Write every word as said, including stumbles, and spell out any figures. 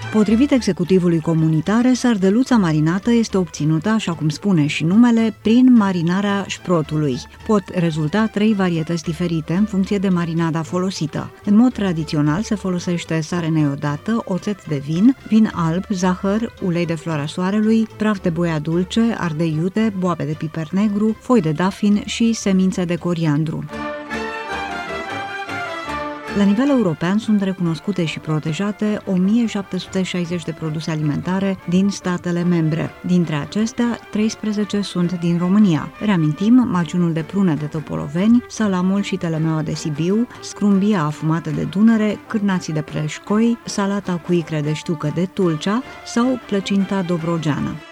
Potrivit executivului comunitar, sardeluța marinată este obținută, așa cum spune și numele, prin marinarea șprotului. Pot rezulta trei varietăți diferite în funcție de marinada folosită. În mod tradițional se folosește sare neodată, oțet de vin, vin alb, zahăr, ulei de floarea soarelui, praf de boia dulce, ardei iute, boabe de piper negru, foi de dafin și semințe de coriandru. La nivel european sunt recunoscute și protejate o mie șapte sute șaizeci de produse alimentare din statele membre. Dintre acestea, treisprezece sunt din România. Reamintim, maciunul de prune de Topoloveni, salamul și telemeaua de Sibiu, scrumbia afumată de Dunăre, cârnații de Preșcoi, salata cu icre de știucă de Tulcea sau plăcinta dobrogeană.